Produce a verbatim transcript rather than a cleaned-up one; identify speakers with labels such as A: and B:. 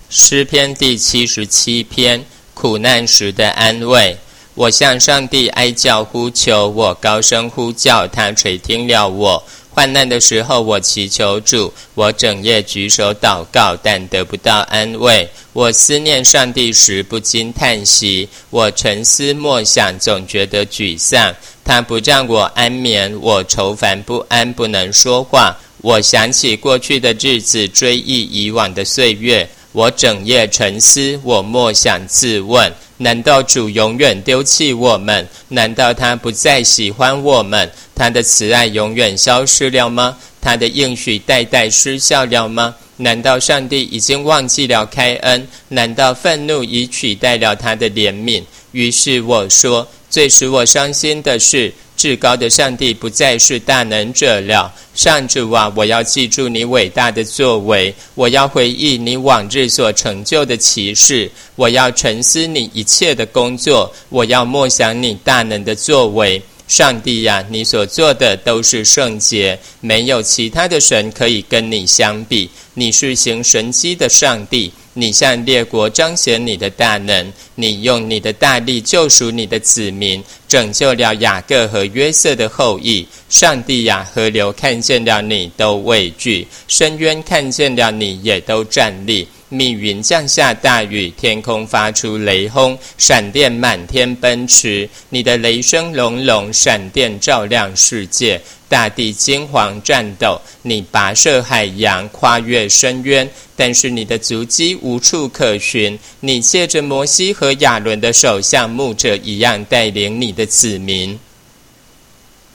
A: 诗篇第七十七篇，苦难时的安慰。我向上帝哀叫呼求，我高声呼叫，他垂听了我。患难的时候，我祈求主，我整夜举手祷告，但得不到安慰。我思念上帝时，不禁叹息；我沉思默想，总觉得沮丧。他不让我安眠，我愁烦不安，不能说话。我想起过去的日子，追忆以往的岁月。我整夜沉思，我默想自问：难道主永远丢弃我们？难道他不再喜欢我们？他的慈爱永远消失了吗？他的应许代代失效了吗？难道上帝已经忘记了开恩？难道愤怒已取代了他的怜悯？于是我说，最使我伤心的是，至高的上帝不再是大能者了。上主啊，我要记住你伟大的作为，我要回忆你往日所成就的奇事，我要沉思你一切的工作，我要默想你大能的作为。上帝呀，你所做的都是圣洁，没有其他的神可以跟你相比。你是行神迹的上帝，你向列国彰显你的大能，你用你的大力救赎你的子民，拯救了雅各和约瑟的后裔。上帝呀，河流看见了你都畏惧，深渊看见了你也都站立。密云降下大雨，天空发出雷轰，闪电满天奔驰。你的雷声隆隆，闪电照亮世界，大地惊惶战斗。你跋涉海洋，跨越深渊，但是你的足迹无处可寻。你借着摩西和亚伦的手，像牧者一样带领你的子民。